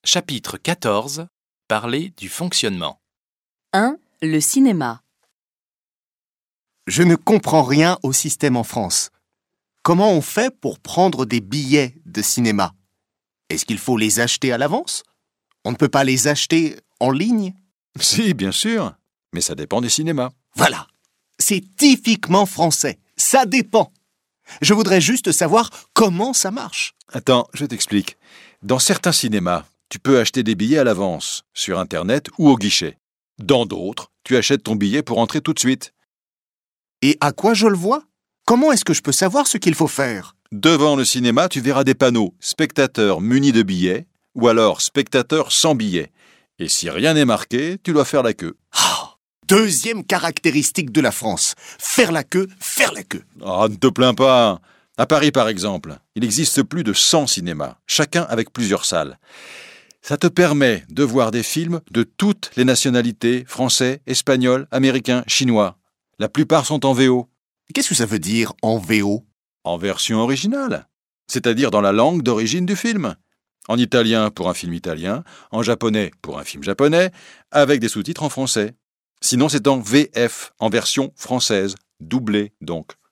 Chapitre 14. Parler du fonctionnement. 1. Le cinéma. Je ne comprends rien au système en France. Comment on fait pour prendre des billets de cinéma? Est-ce qu'il faut les acheter à l'avance? On ne peut pas les acheter en ligne? Si, bien sûr, mais ça dépend des cinémas. Voilà, c'est typiquement français. Ça dépend. Je voudrais juste savoir comment ça marche. Attends, je t'explique. Dans certains cinémas, tu peux acheter des billets à l'avance, sur Internet ou au guichet. Dans d'autres, tu achètes ton billet pour entrer tout de suite. Et à quoi je le vois? Comment est-ce que je peux savoir ce qu'il faut faire? Devant le cinéma, tu verras des panneaux « Spectateurs munis de billets » ou alors « Spectateurs sans billets ». Et si rien n'est marqué, tu dois faire la queue. Deuxième caractéristique de la France. Faire la queue, faire la queue. Ah, ne te plains pas. À Paris, par exemple, il existe plus de 100 cinémas, chacun avec plusieurs salles. Ça te permet de voir des films de toutes les nationalités, français, espagnols, américains, chinois. La plupart sont en VO. Qu'est-ce que ça veut dire en VO? En version originale, c'est-à-dire dans la langue d'origine du film. En italien pour un film italien, en japonais pour un film japonais, avec des sous-titres en français. Sinon, c'est en VF, en version française, doublée donc.